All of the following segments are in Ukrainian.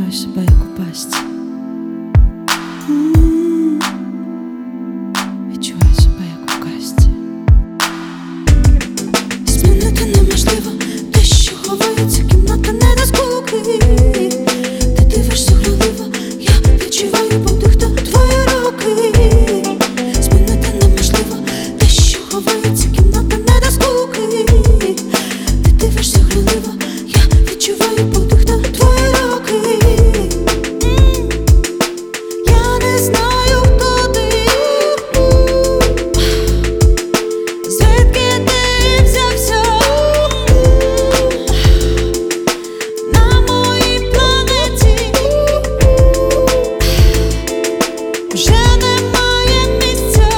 відчуваю себе як у пастці. Відчуваю себе як у казці. Змінити неможливо те, що ховається, кімната не до скуки. Ти дивишся глядливо, я відчуваю подих та твої руки. Змінити неможливо те, що ховається, кімната не до скуки. Ти дивишся глядливо, я відчуваю подих та твої руки. Я не знаю, хто ти, звідки ти взявся на моїй планеті. Вже немає місця.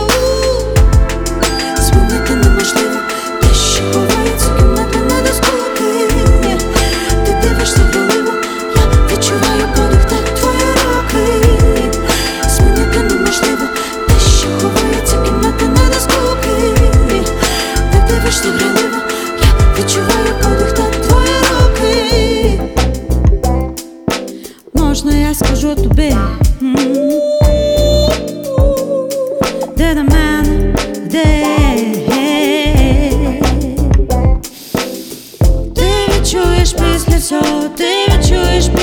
Змінити неможливо те, що ховається, кімната не до скуки. Ти дивишся глядливо, я відчуваю подих та твої руки. Змінити неможливо те, що ховається, кімната не до скуки. Ти дивишся глядливо, я відчуваю подих та твої руки. Можна я скажу тобі, де до мене, де ти відчуєш після цього, ти відчуєш